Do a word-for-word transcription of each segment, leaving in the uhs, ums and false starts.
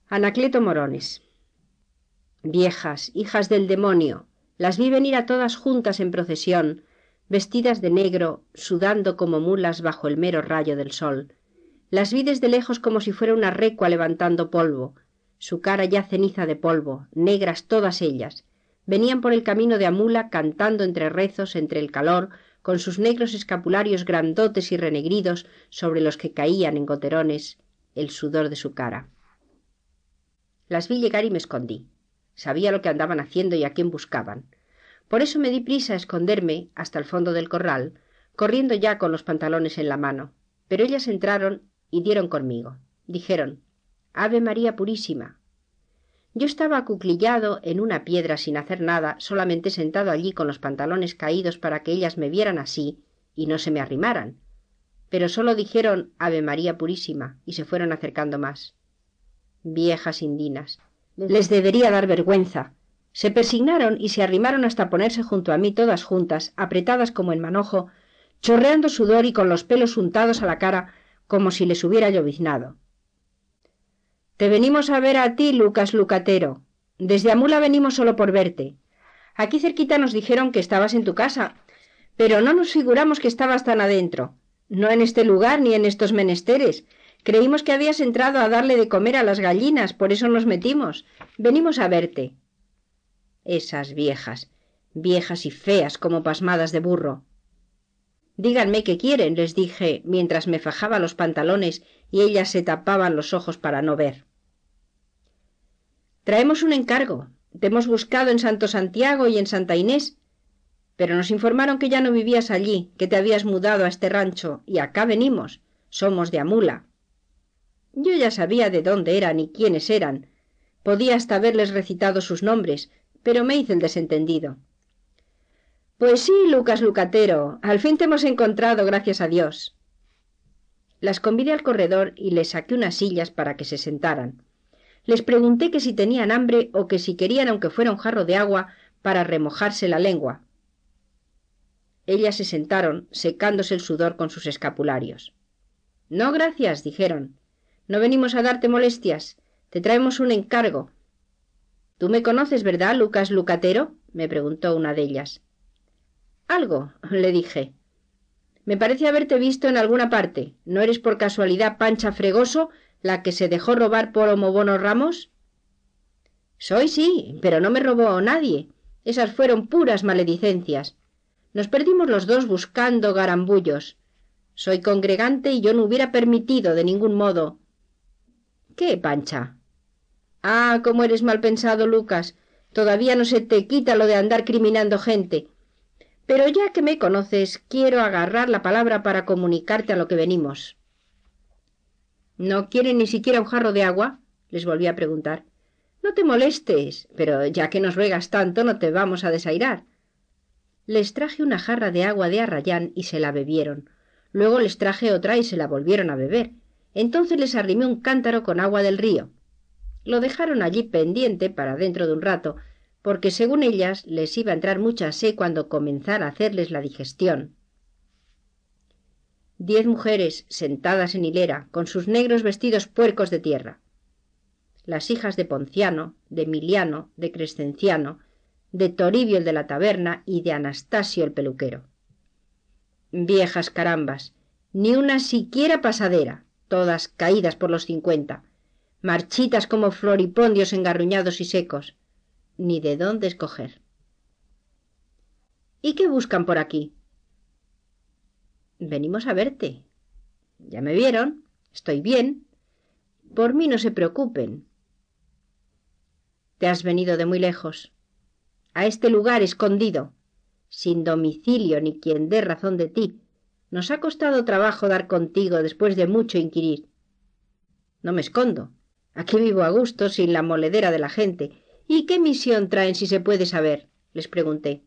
Anacleto Morones. Viejas, hijas del demonio, las vi venir a todas juntas en procesión, vestidas de negro, sudando como mulas bajo el mero rayo del sol. Las vi desde lejos como si fuera una recua levantando polvo, su cara ya ceniza de polvo, negras todas ellas. Venían por el camino de Amula cantando entre rezos, entre el calor, con sus negros escapularios grandotes y renegridos sobre los que caían en goterones el sudor de su cara. Las vi llegar y me escondí. Sabía lo que andaban haciendo y a quién buscaban. Por eso me di prisa a esconderme hasta el fondo del corral, corriendo ya con los pantalones en la mano. Pero ellas entraron y dieron conmigo. Dijeron: «Ave María Purísima». Yo estaba acuclillado en una piedra sin hacer nada, solamente sentado allí con los pantalones caídos para que ellas me vieran así y no se me arrimaran. Pero solo dijeron «Ave María Purísima» y se fueron acercando más. Viejas indinas. Les debería dar vergüenza. Se persignaron y se arrimaron hasta ponerse junto a mí todas juntas, apretadas como en manojo, chorreando sudor y con los pelos untados a la cara como si les hubiera lloviznado. «Te venimos a ver a ti, Lucas Lucatero. Desde Amula venimos solo por verte. Aquí cerquita nos dijeron que estabas en tu casa, pero no nos figuramos que estabas tan adentro. No en este lugar ni en estos menesteres. Creímos que habías entrado a darle de comer a las gallinas, por eso nos metimos. Venimos a verte». Esas viejas, viejas y feas como pasmadas de burro. «Díganme qué quieren», les dije, mientras me fajaba los pantalones y ellas se tapaban los ojos para no ver. «Traemos un encargo. Te hemos buscado en Santo Santiago y en Santa Inés, pero nos informaron que ya no vivías allí, que te habías mudado a este rancho, y acá venimos. Somos de Amula». Yo ya sabía de dónde eran y quiénes eran. Podía hasta haberles recitado sus nombres, pero me hice el desentendido. «Pues sí, Lucas Lucatero, al fin te hemos encontrado, gracias a Dios». Las convidé al corredor y les saqué unas sillas para que se sentaran. Les pregunté que si tenían hambre o que si querían aunque fuera un jarro de agua para remojarse la lengua. Ellas se sentaron, secándose el sudor con sus escapularios. «No, gracias», dijeron. «No venimos a darte molestias. Te traemos un encargo». «Tú me conoces, ¿verdad, Lucas Lucatero?», me preguntó una de ellas. «Algo», le dije. «Me parece haberte visto en alguna parte. ¿No eres por casualidad Pancha Fregoso, la que se dejó robar por Homobono Ramos?» «Soy, sí, pero no me robó nadie. Esas fueron puras maledicencias. Nos perdimos los dos buscando garambullos. Soy congregante y yo no hubiera permitido de ningún modo». «¿Qué, Pancha?» «Ah, cómo eres mal pensado, Lucas. Todavía no se te quita lo de andar criminando gente. Pero ya que me conoces, quiero agarrar la palabra para comunicarte a lo que venimos». «¿No quieren ni siquiera un jarro de agua?», les volví a preguntar. «No te molestes, pero ya que nos ruegas tanto, no te vamos a desairar». Les traje una jarra de agua de Arrayán y se la bebieron. Luego les traje otra y se la volvieron a beber. Entonces les arrimé un cántaro con agua del río. Lo dejaron allí pendiente para dentro de un rato, porque según ellas les iba a entrar mucha sed cuando comenzara a hacerles la digestión. Diez mujeres sentadas en hilera, con sus negros vestidos puercos de tierra. Las hijas de Ponciano, de Emiliano, de Crescenciano, de Toribio el de la taberna y de Anastasio el peluquero. Viejas carambas, ni una siquiera pasadera, todas caídas por los cincuenta, marchitas como floripondios engarruñados y secos, ni de dónde escoger. «¿Y qué buscan por aquí?» «Venimos a verte. Ya me vieron. Estoy bien. Por mí no se preocupen». «Te has venido de muy lejos, a este lugar escondido, sin domicilio ni quien dé razón de ti. Nos ha costado trabajo dar contigo después de mucho inquirir». «No me escondo. Aquí vivo a gusto, sin la moledera de la gente. ¿Y qué misión traen, si se puede saber?», les pregunté.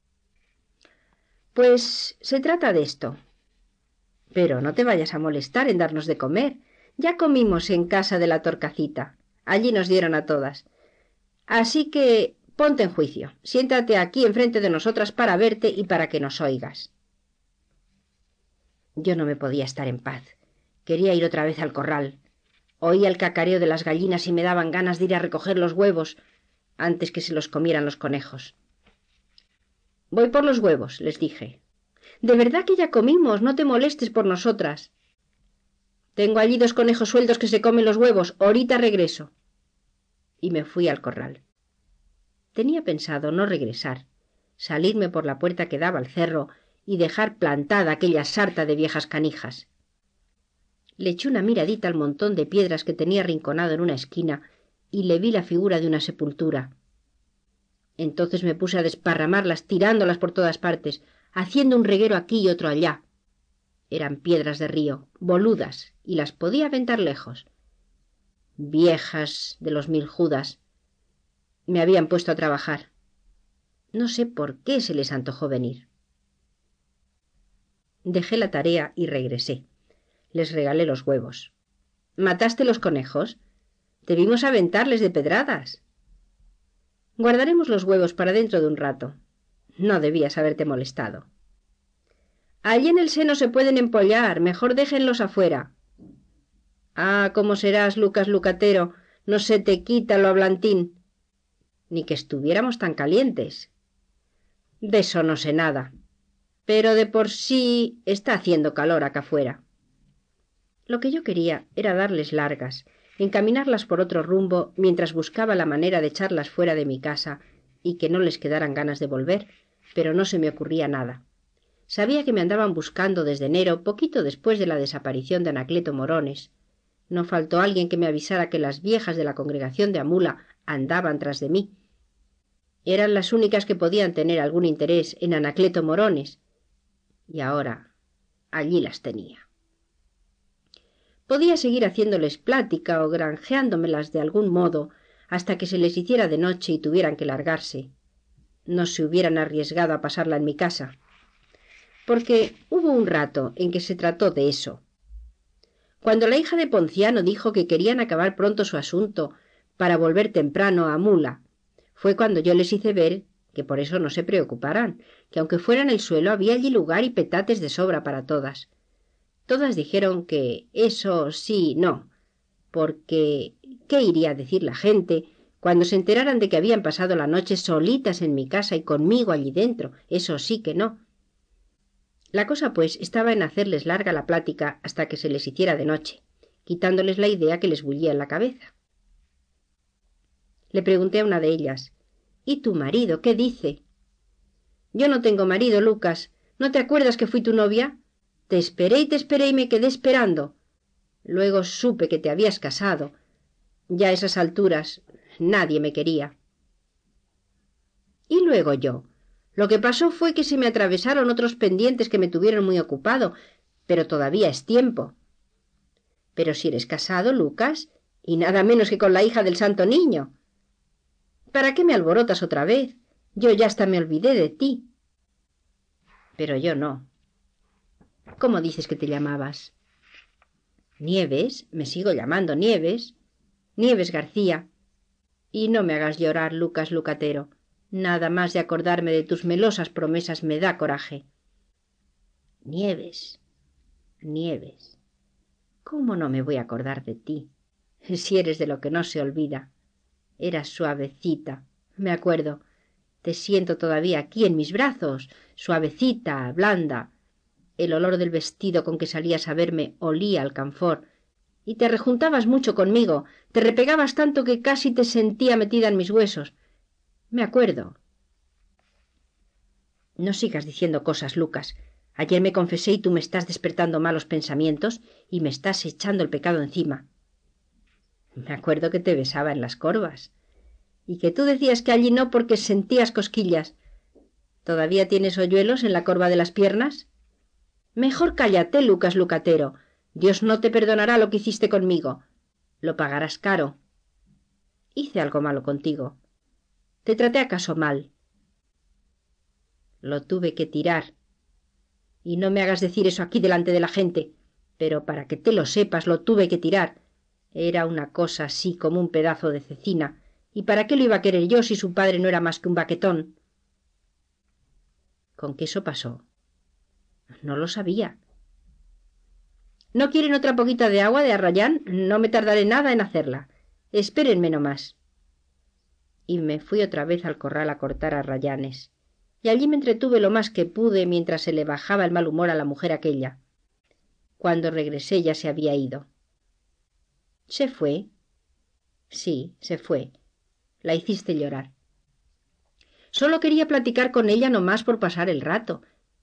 «Pues se trata de esto. Pero no te vayas a molestar en darnos de comer. Ya comimos en casa de la Torcacita. Allí nos dieron a todas. Así que ponte en juicio. Siéntate aquí enfrente de nosotras para verte y para que nos oigas». Yo no me podía estar en paz. Quería ir otra vez al corral. Oía el cacareo de las gallinas y me daban ganas de ir a recoger los huevos antes que se los comieran los conejos. Voy por los huevos, les dije. De verdad que ya comimos, no te molestes por nosotras. Tengo allí dos conejos sueltos que se comen los huevos, ahorita regreso. Y me fui al corral. Tenía pensado no regresar, salirme por la puerta que daba al cerro y dejar plantada aquella sarta de viejas canijas. Le eché una miradita al montón de piedras que tenía arrinconado en una esquina y le vi la figura de una sepultura. Entonces me puse a desparramarlas, tirándolas por todas partes, haciendo un reguero aquí y otro allá. Eran piedras de río, boludas, y las podía aventar lejos. Viejas de los mil Judas. Me habían puesto a trabajar. No sé por qué se les antojó venir. Dejé la tarea y regresé. Les regalé los huevos. ¿Mataste los conejos? Debimos aventarles de pedradas. Guardaremos los huevos para dentro de un rato. No debías haberte molestado. Allí en el seno se pueden empollar, mejor déjenlos afuera. Ah, cómo serás, Lucas Lucatero, no se te quita lo hablantín. Ni que estuviéramos tan calientes. De eso no sé nada, pero de por sí está haciendo calor acá afuera. Lo que yo quería era darles largas, encaminarlas por otro rumbo mientras buscaba la manera de echarlas fuera de mi casa y que no les quedaran ganas de volver, pero no se me ocurría nada. Sabía que me andaban buscando desde enero, poquito después de la desaparición de Anacleto Morones. No faltó alguien que me avisara que las viejas de la congregación de Amula andaban tras de mí. Eran las únicas que podían tener algún interés en Anacleto Morones, y ahora allí las tenía. Podía seguir haciéndoles plática o granjeándomelas de algún modo hasta que se les hiciera de noche y tuvieran que largarse. No se hubieran arriesgado a pasarla en mi casa, porque hubo un rato en que se trató de eso. Cuando la hija de Ponciano dijo que querían acabar pronto su asunto para volver temprano a Mula, fue cuando yo les hice ver que por eso no se preocuparan, que aunque fuera en el suelo había allí lugar y petates de sobra para todas. Todas dijeron que eso sí, no, porque ¿qué iría a decir la gente cuando se enteraran de que habían pasado la noche solitas en mi casa y conmigo allí dentro? Eso sí que no. La cosa, pues, estaba en hacerles larga la plática hasta que se les hiciera de noche, quitándoles la idea que les bullía en la cabeza. Le pregunté a una de ellas, ¿y tu marido qué dice? Yo no tengo marido, Lucas. ¿No te acuerdas que fui tu novia? Te esperé y te esperé y me quedé esperando. Luego supe que te habías casado. Ya a esas alturas nadie me quería. Y luego yo. Lo que pasó fue que se me atravesaron otros pendientes que me tuvieron muy ocupado, pero todavía es tiempo. Pero si eres casado, Lucas, y nada menos que con la hija del santo niño. ¿Para qué me alborotas otra vez? Yo ya hasta me olvidé de ti. Pero yo no. ¿Cómo dices que te llamabas? Nieves, me sigo llamando Nieves. Nieves García. Y no me hagas llorar, Lucas Lucatero. Nada más de acordarme de tus melosas promesas me da coraje. Nieves, Nieves, ¿cómo no me voy a acordar de ti? Si eres de lo que no se olvida. Eras suavecita, me acuerdo. Te siento todavía aquí en mis brazos, suavecita, blanda. El olor del vestido con que salías a verme olía al camfor, y te rejuntabas mucho conmigo, te repegabas tanto que casi te sentía metida en mis huesos. Me acuerdo. No sigas diciendo cosas, Lucas. Ayer me confesé y tú me estás despertando malos pensamientos y me estás echando el pecado encima. Me acuerdo que te besaba en las corvas y que tú decías que allí no porque sentías cosquillas. ¿Todavía tienes hoyuelos en la corva de las piernas? Mejor cállate, Lucas Lucatero. Dios no te perdonará lo que hiciste conmigo. Lo pagarás caro. Hice algo malo contigo. ¿Te traté acaso mal? Lo tuve que tirar. Y no me hagas decir eso aquí delante de la gente, pero para que te lo sepas lo tuve que tirar. Era una cosa así como un pedazo de cecina. ¿Y para qué lo iba a querer yo si su padre no era más que un baquetón? ¿Con qué eso pasó? No lo sabía. ¿No quieren otra poquita de agua de arrayán? No me tardaré nada en hacerla. Espérenme no más. Y me fui otra vez al corral a cortar arrayanes, y allí me entretuve lo más que pude mientras se le bajaba el mal humor a la mujer aquella. Cuando regresé ya se había ido. ¿Se fue? Sí, se fue. La hiciste llorar. Solo quería platicar con ella no más por pasar el rato.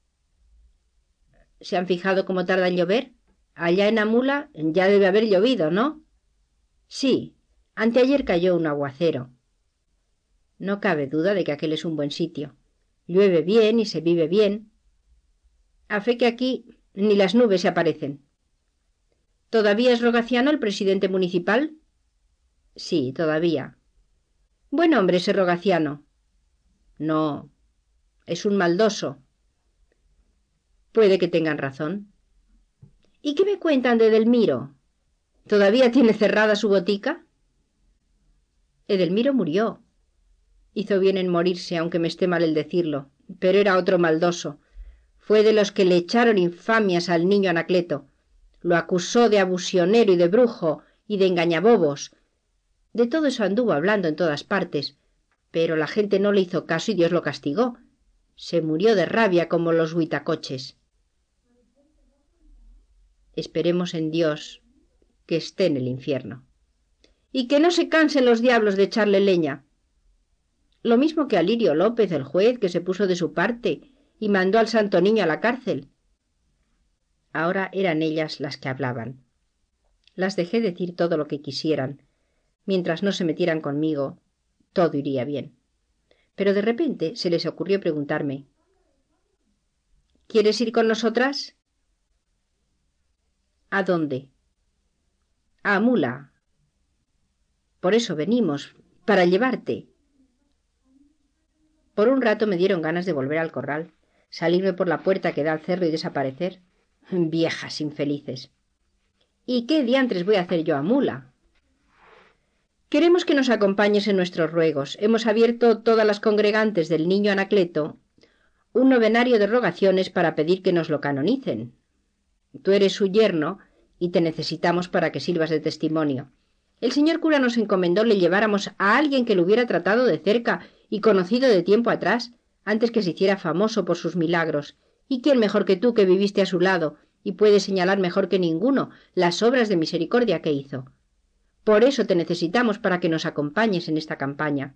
¿Se han fijado cómo tarda en llover? Allá en Amula ya debe haber llovido, ¿no? Sí, anteayer cayó un aguacero. No cabe duda de que aquel es un buen sitio. Llueve bien y se vive bien. A fe que aquí ni las nubes se aparecen. ¿Todavía es Rogaciano el presidente municipal? Sí, todavía. Buen hombre ese Rogaciano. No, es un maldoso. Puede que tengan razón. ¿Y qué me cuentan de Edelmiro? ¿Todavía tiene cerrada su botica? Edelmiro murió. Hizo bien en morirse, aunque me esté mal el decirlo, pero era otro maldoso. Fue de los que le echaron infamias al niño Anacleto. Lo acusó de abusionero y de brujo y de engañabobos. De todo eso anduvo hablando en todas partes, pero la gente no le hizo caso y Dios lo castigó. Se murió de rabia como los huitacoches. Esperemos en Dios que esté en el infierno. Y que no se cansen los diablos de echarle leña. Lo mismo que a Lirio López, el juez, que se puso de su parte y mandó al santo niño a la cárcel. Ahora eran ellas las que hablaban. Las dejé decir todo lo que quisieran. Mientras no se metieran conmigo, todo iría bien. Pero de repente se les ocurrió preguntarme: ¿quieres ir con nosotras? ¿A dónde? A Amula. Por eso venimos, para llevarte. Por un rato me dieron ganas de volver al corral, salirme por la puerta que da al cerro y desaparecer. Viejas infelices. ¿Y qué diantres voy a hacer yo a Amula? Queremos que nos acompañes en nuestros ruegos. Hemos abierto todas las congregantes del niño Anacleto un novenario de rogaciones para pedir que nos lo canonicen. Tú eres su yerno y te necesitamos para que sirvas de testimonio. El señor cura nos encomendó le lleváramos a alguien que lo hubiera tratado de cerca y conocido de tiempo atrás, antes que se hiciera famoso por sus milagros. ¿Y quién mejor que tú, que viviste a su lado y puedes señalar mejor que ninguno las obras de misericordia que hizo? Por eso te necesitamos para que nos acompañes en esta campaña.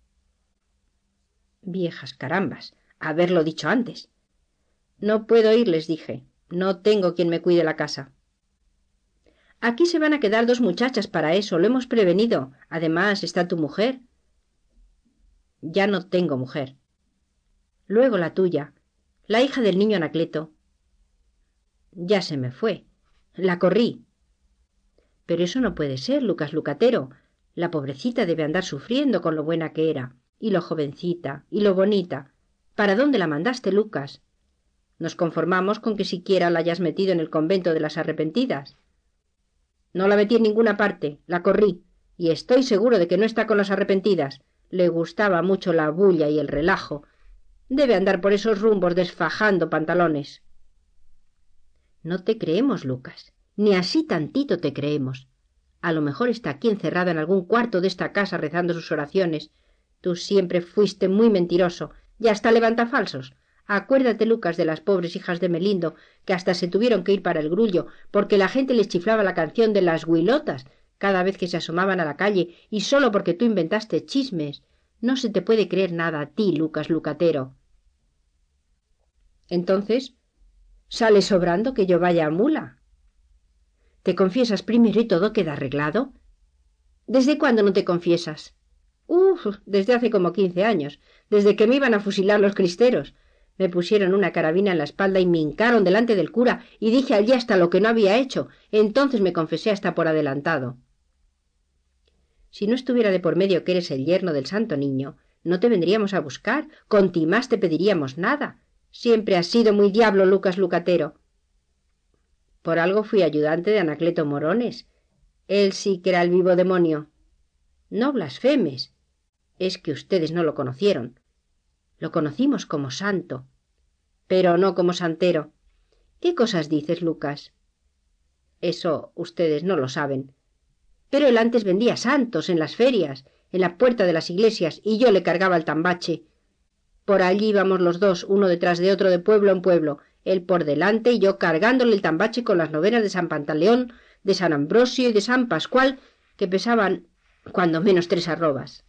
Viejas carambas, haberlo dicho antes. No puedo ir, les dije. No tengo quien me cuide la casa. Aquí se van a quedar dos muchachas para eso, lo hemos prevenido. Además está tu mujer. Ya no tengo mujer. Luego la tuya, la hija del niño Anacleto. Ya se me fue. La corrí. Pero eso no puede ser, Lucas Lucatero. La pobrecita debe andar sufriendo con lo buena que era, y lo jovencita, y lo bonita. ¿Para dónde la mandaste, Lucas? Nos conformamos con que siquiera la hayas metido en el convento de las arrepentidas. No la metí en ninguna parte, la corrí, y estoy seguro de que no está con las arrepentidas. Le gustaba mucho la bulla y el relajo. Debe andar por esos rumbos desfajando pantalones. No te creemos, Lucas, ni así tantito te creemos. A lo mejor está aquí encerrada en algún cuarto de esta casa rezando sus oraciones. Tú siempre fuiste muy mentiroso, y hasta levantafalsos. Acuérdate, Lucas, de las pobres hijas de Melindo, que hasta se tuvieron que ir para el Grullo, porque la gente les chiflaba la canción de las huilotas cada vez que se asomaban a la calle, y solo porque tú inventaste chismes. No se te puede creer nada a ti, Lucas Lucatero. Entonces, ¿sale sobrando que yo vaya a Mula? ¿Te confiesas primero y todo queda arreglado? ¿Desde cuándo no te confiesas? Uf, desde hace como quince años, desde que me iban a fusilar los cristeros. Me pusieron una carabina en la espalda y me hincaron delante del cura y dije allí hasta lo que no había hecho. Entonces me confesé hasta por adelantado. Si no estuviera de por medio que eres el yerno del santo niño, no te vendríamos a buscar, con ti más te pediríamos nada. Siempre has sido muy diablo, Lucas Lucatero. Por algo fui ayudante de Anacleto Morones. Él sí que era el vivo demonio. No blasfemes. Es que ustedes no lo conocieron. Lo conocimos como santo, pero no como santero. ¿Qué cosas dices, Lucas? Eso ustedes no lo saben. Pero él antes vendía santos en las ferias, en la puerta de las iglesias, y yo le cargaba el tambache. Por allí íbamos los dos, uno detrás de otro, de pueblo en pueblo, él por delante y yo cargándole el tambache con las novenas de San Pantaleón, de San Ambrosio y de San Pascual, que pesaban cuando menos tres arrobas.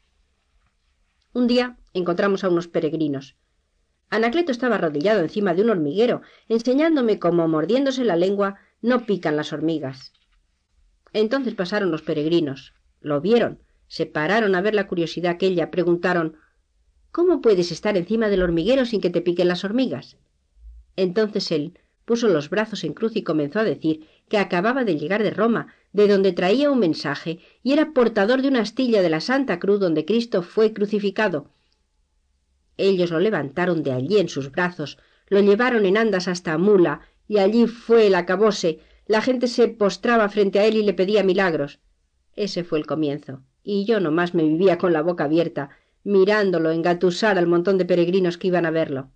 Un día encontramos a unos peregrinos. Anacleto estaba arrodillado encima de un hormiguero, enseñándome cómo, mordiéndose la lengua, no pican las hormigas. Entonces pasaron los peregrinos. Lo vieron, se pararon a ver la curiosidad aquella, preguntaron: ¿Cómo puedes estar encima del hormiguero sin que te piquen las hormigas? Entonces él puso los brazos en cruz y comenzó a decir que acababa de llegar de Roma, de donde traía un mensaje, y era portador de una astilla de la Santa Cruz donde Cristo fue crucificado. Ellos lo levantaron de allí en sus brazos, lo llevaron en andas hasta Mula, y allí fue el acabose. La gente se postraba frente a él y le pedía milagros. Ese fue el comienzo, y yo nomás me vivía con la boca abierta, mirándolo engatusar al montón de peregrinos que iban a verlo.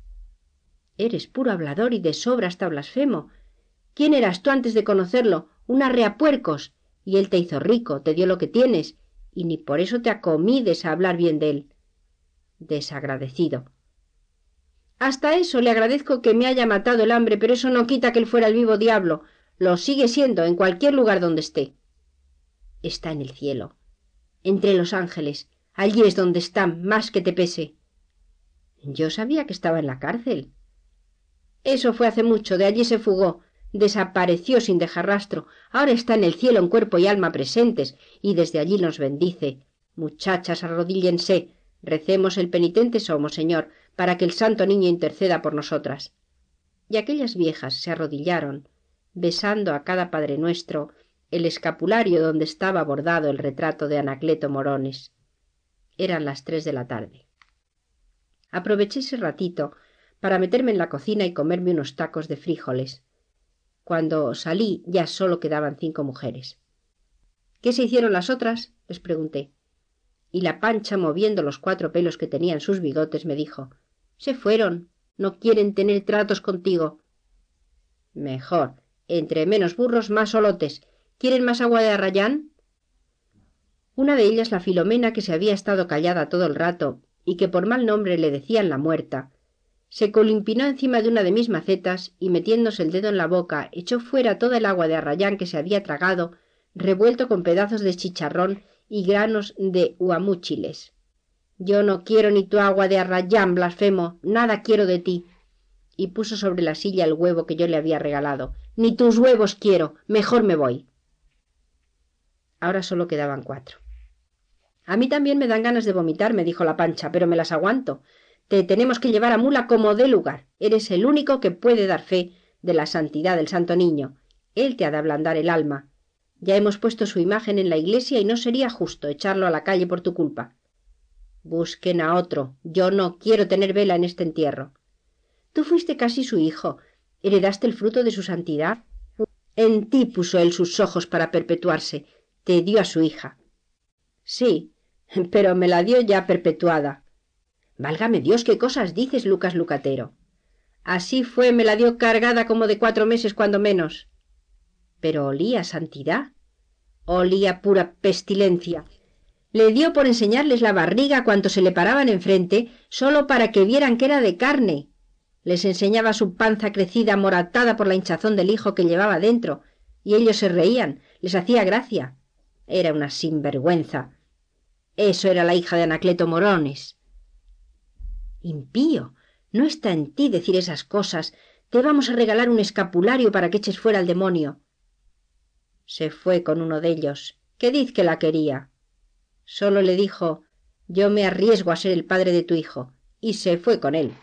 Eres puro hablador y de sobra hasta blasfemo. ¿Quién eras tú antes de conocerlo? Un arreapuercos. Y él te hizo rico, te dio lo que tienes, y ni por eso te acomides a hablar bien de él. Desagradecido. Hasta eso le agradezco que me haya matado el hambre, pero eso no quita que él fuera el vivo diablo. Lo sigue siendo en cualquier lugar donde esté. Está en el cielo, entre los ángeles. Allí es donde está, más que te pese. Yo sabía que estaba en la cárcel. Eso fue hace mucho, de allí se fugó, desapareció sin dejar rastro. Ahora está en el cielo en cuerpo y alma presentes, y desde allí nos bendice. Muchachas, arrodíllense, recemos el penitente somos, Señor, para que el santo niño interceda por nosotras. Y aquellas viejas se arrodillaron, besando a cada Padre Nuestro el escapulario donde estaba bordado el retrato de Anacleto Morones. Eran las tres de la tarde. Aproveché ese ratito para meterme en la cocina y comerme unos tacos de frijoles. Cuando salí ya solo quedaban cinco mujeres. ¿Qué se hicieron las otras?, les pregunté. Y la Pancha, moviendo los cuatro pelos que tenía en sus bigotes, me dijo: se fueron, no quieren tener tratos contigo. Mejor, entre menos burros más solotes. ¿Quieren más agua de arrayán? Una de ellas, la Filomena, que se había estado callada todo el rato y que por mal nombre le decían la muerta, se colimpinó encima de una de mis macetas y, metiéndose el dedo en la boca, echó fuera toda el agua de arrayán que se había tragado, revuelto con pedazos de chicharrón y granos de huamúchiles. Yo no quiero ni tu agua de arrayán, blasfemo, nada quiero de ti. Y puso sobre la silla el huevo que yo le había regalado. Ni tus huevos quiero, mejor me voy. Ahora solo quedaban cuatro. A mí también me dan ganas de vomitar, me dijo la Pancha, pero me las aguanto. Te tenemos que llevar a Mula como dé lugar. Eres el único que puede dar fe de la santidad del santo niño. Él te ha de ablandar el alma. Ya hemos puesto su imagen en la iglesia y no sería justo echarlo a la calle por tu culpa. Busquen a otro. Yo no quiero tener vela en este entierro. Tú fuiste casi su hijo. ¿Heredaste el fruto de su santidad? En ti puso él sus ojos para perpetuarse. Te dio a su hija. Sí, pero me la dio ya perpetuada. Válgame Dios, qué cosas dices, Lucas Lucatero. Así fue, me la dio cargada como de cuatro meses cuando menos. Pero olía santidad. Olía pura pestilencia. Le dio por enseñarles la barriga a cuantos se le paraban enfrente, solo para que vieran que era de carne. Les enseñaba su panza crecida, moratada por la hinchazón del hijo que llevaba dentro, y ellos se reían, les hacía gracia. Era una sinvergüenza. Eso era la hija de Anacleto Morones. Impío, no está en ti decir esas cosas. Te vamos a regalar un escapulario para que eches fuera al demonio. Se fue con uno de ellos, que diz que la quería. Solo le dijo: yo me arriesgo a ser el padre de tu hijo, y se fue con él.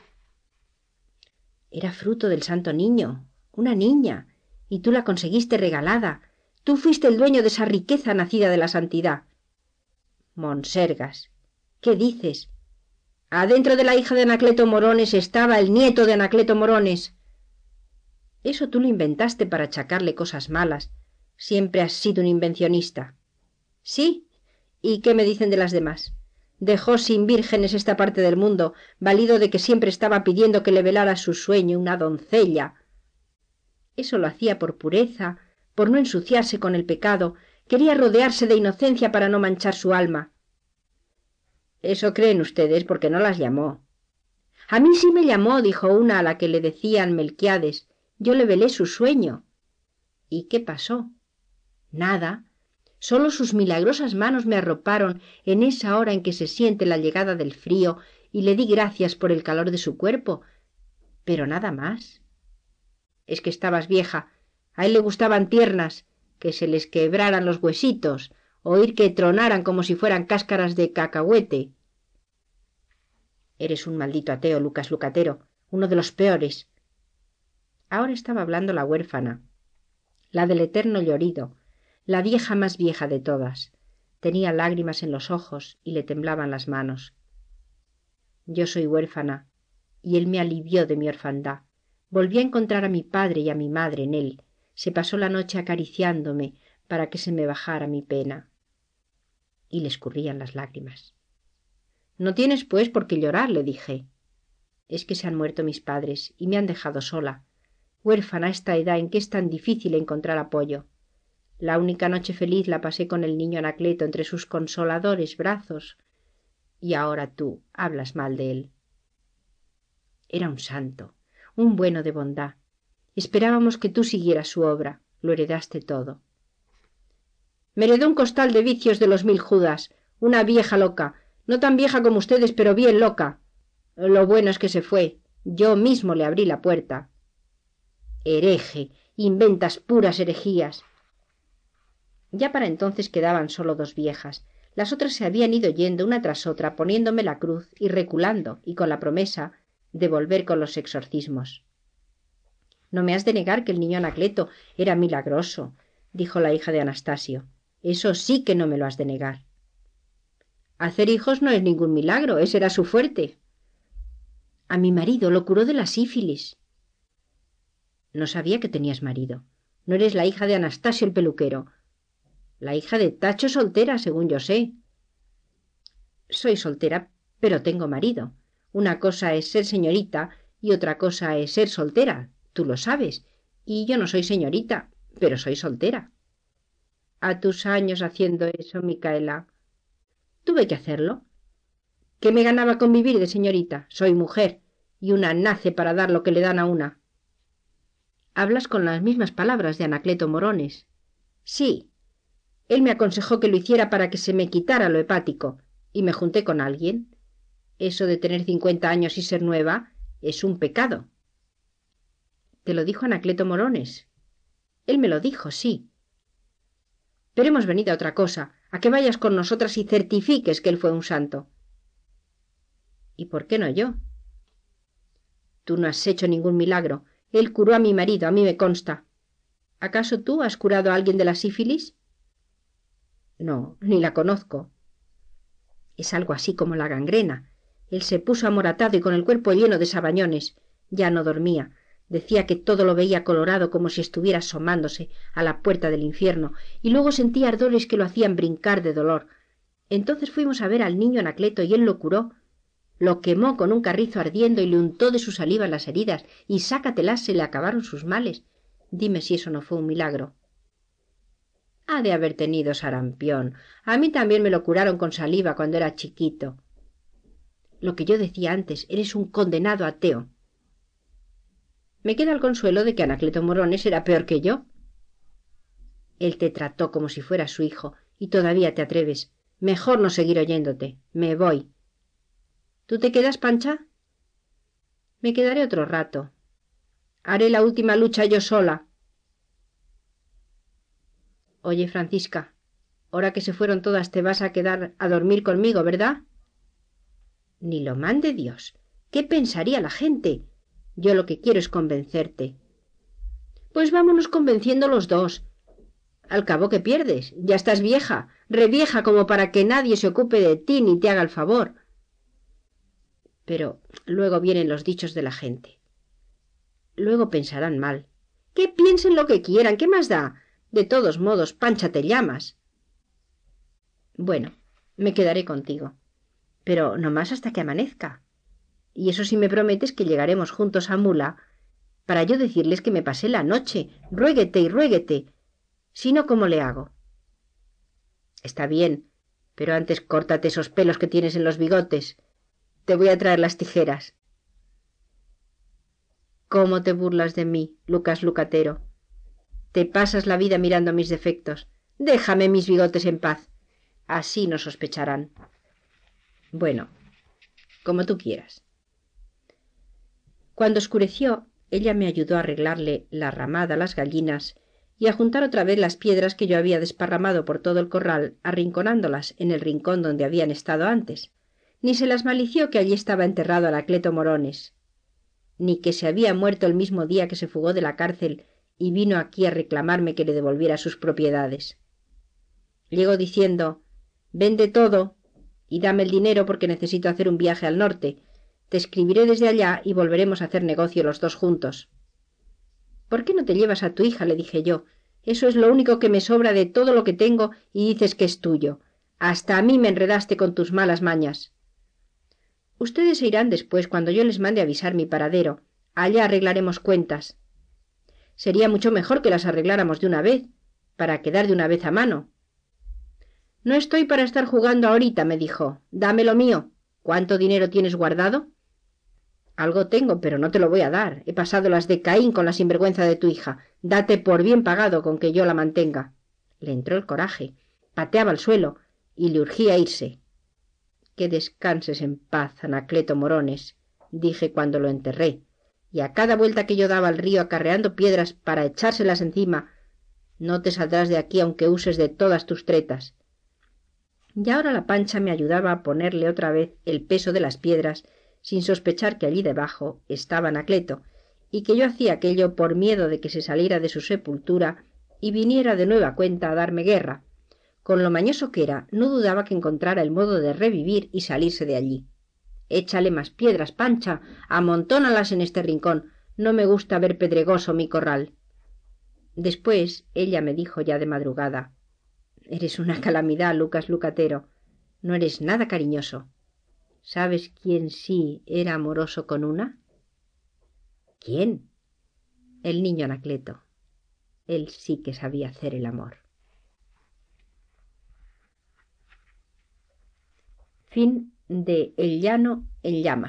Era fruto del santo niño, una niña, y tú la conseguiste regalada. Tú fuiste el dueño de esa riqueza nacida de la santidad. Monsergas, ¿qué dices? Adentro de la hija de Anacleto Morones estaba el nieto de Anacleto Morones. Eso tú lo inventaste para achacarle cosas malas. Siempre has sido un invencionista. ¿Sí? ¿Y qué me dicen de las demás? Dejó sin vírgenes esta parte del mundo, valido de que siempre estaba pidiendo que le velara su sueño una doncella. Eso lo hacía por pureza, por no ensuciarse con el pecado, quería rodearse de inocencia para no manchar su alma. Eso creen ustedes porque no las llamó. A mí sí me llamó, dijo una a la que le decían Melquiades. Yo le velé su sueño. ¿Y qué pasó? Nada. Solo sus milagrosas manos me arroparon en esa hora en que se siente la llegada del frío y le di gracias por el calor de su cuerpo. Pero nada más. Es que estabas vieja. A él le gustaban tiernas, que se les quebraran los huesitos, oír que tronaran como si fueran cáscaras de cacahuete. Eres un maldito ateo, Lucas Lucatero, uno de los peores. Ahora estaba hablando la huérfana, la del eterno llorido, la vieja más vieja de todas. Tenía lágrimas en los ojos y le temblaban las manos. Yo soy huérfana, y él me alivió de mi orfandad. Volví a encontrar a mi padre y a mi madre en él. Se pasó la noche acariciándome para que se me bajara mi pena. Y le escurrían las lágrimas. No tienes, pues, por qué llorar, le dije. Es que se han muerto mis padres y me han dejado sola, huérfana a esta edad en que es tan difícil encontrar apoyo. La única noche feliz la pasé con el niño Anacleto entre sus consoladores brazos. Y ahora tú hablas mal de él. Era un santo, un bueno de bondad. Esperábamos que tú siguieras su obra. Lo heredaste todo. Me heredó un costal de vicios de los mil Judas, una vieja loca, no tan vieja como ustedes, pero bien loca. Lo bueno es que se fue. Yo mismo le abrí la puerta. Hereje, inventas puras herejías. Ya para entonces quedaban solo dos viejas. Las otras se habían ido yendo una tras otra, poniéndome la cruz y reculando, y con la promesa de volver con los exorcismos. No me has de negar que el niño Anacleto era milagroso, dijo la hija de Anastasio. Eso sí que no me lo has de negar. Hacer hijos no es ningún milagro, ese era su fuerte. A mi marido lo curó de la sífilis. No sabía que tenías marido. No eres la hija de Anastasio el peluquero. La hija de Tacho soltera, según yo sé. Soy soltera, pero tengo marido. Una cosa es ser señorita y otra cosa es ser soltera, tú lo sabes. Y yo no soy señorita, pero soy soltera. A tus años haciendo eso, Micaela. Tuve que hacerlo. ¿Qué me ganaba con vivir de señorita? Soy mujer, y una nace para dar lo que le dan a una. Hablas con las mismas palabras de Anacleto Morones. Sí. Él me aconsejó que lo hiciera para que se me quitara lo hepático, y me junté con alguien. Eso de tener cincuenta años y ser nueva es un pecado. ¿Te lo dijo Anacleto Morones? Él me lo dijo, sí. Pero hemos venido a otra cosa, a que vayas con nosotras y certifiques que él fue un santo. ¿Y por qué no yo? Tú no has hecho ningún milagro. Él curó a mi marido, a mí me consta. ¿Acaso tú has curado a alguien de la sífilis? No, ni la conozco. Es algo así como la gangrena. Él se puso amoratado y con el cuerpo lleno de sabañones. Ya no dormía. Decía que todo lo veía colorado como si estuviera asomándose a la puerta del infierno, y luego sentía ardores que lo hacían brincar de dolor. Entonces fuimos a ver al niño Anacleto y él lo curó. Lo quemó con un carrizo ardiendo y le untó de su saliva las heridas, y sácatelas se le acabaron sus males. Dime si eso no fue un milagro. Ha de haber tenido sarampión. A mí también me lo curaron con saliva cuando era chiquito. Lo que yo decía antes, eres un condenado ateo. Me queda el consuelo de que Anacleto Morones era peor que yo. Él te trató como si fuera su hijo, y todavía te atreves. Mejor no seguir oyéndote. Me voy. ¿Tú te quedas, Pancha? Me quedaré otro rato. Haré la última lucha yo sola. Oye, Francisca, ahora que se fueron todas te vas a quedar a dormir conmigo, ¿verdad? Ni lo mande Dios. ¿Qué pensaría la gente? Yo lo que quiero es convencerte. Pues vámonos convenciendo los dos. Al cabo, ¿qué pierdes? Ya estás vieja, revieja como para que nadie se ocupe de ti ni te haga el favor. Pero luego vienen los dichos de la gente. Luego pensarán mal. Que piensen lo que quieran, ¿qué más da? De todos modos, Pancha te llamas. Bueno, me quedaré contigo, pero no más hasta que amanezca. Y eso sí me prometes que llegaremos juntos a Mula, para yo decirles que me pasé la noche, ruéguete y ruéguete, Si no, ¿cómo le hago? Está bien, pero antes córtate esos pelos que tienes en los bigotes. Te voy a traer las tijeras. ¿Cómo te burlas de mí, Lucas Lucatero? Te pasas la vida mirando mis defectos. Déjame mis bigotes en paz. Así no sospecharán. Bueno, como tú quieras. Cuando oscureció, ella me ayudó a arreglarle la ramada a las gallinas y a juntar otra vez las piedras que yo había desparramado por todo el corral, arrinconándolas en el rincón donde habían estado antes. Ni se las malició que allí estaba enterrado Anacleto Morones, ni que se había muerto el mismo día que se fugó de la cárcel y vino aquí a reclamarme que le devolviera sus propiedades. Llegó diciendo: «Vende todo y dame el dinero porque necesito hacer un viaje al norte. Te escribiré desde allá y volveremos a hacer negocio los dos juntos». «¿Por qué no te llevas a tu hija?», le dije yo. «Eso es lo único que me sobra de todo lo que tengo y dices que es tuyo. Hasta a mí me enredaste con tus malas mañas». «Ustedes se irán después, cuando yo les mande avisar mi paradero. Allá arreglaremos cuentas». «Sería mucho mejor que las arregláramos de una vez, para quedar de una vez a mano». «No estoy para estar jugando ahorita», me dijo. «Dame lo mío. ¿Cuánto dinero tienes guardado?» «Algo tengo, pero no te lo voy a dar. He pasado las de Caín con la sinvergüenza de tu hija. Date por bien pagado con que yo la mantenga». Le entró el coraje. Pateaba el suelo y le urgía irse. «Que descanses en paz, Anacleto Morones», dije cuando lo enterré, y a cada vuelta que yo daba al río acarreando piedras para echárselas encima: «No te saldrás de aquí aunque uses de todas tus tretas». Y ahora la Pancha me ayudaba a ponerle otra vez el peso de las piedras, sin sospechar que allí debajo estaba Anacleto, y que yo hacía aquello por miedo de que se saliera de su sepultura y viniera de nueva cuenta a darme guerra. Con lo mañoso que era, no dudaba que encontrara el modo de revivir y salirse de allí. «Échale más piedras, Pancha, amontónalas en este rincón. No me gusta ver pedregoso mi corral». Después ella me dijo ya de madrugada: «Eres una calamidad, Lucas Lucatero. No eres nada cariñoso. ¿Sabes quién sí era amoroso con una?» «¿Quién?» «El niño Anacleto. Él sí que sabía hacer el amor». Fin de El llano en llamas.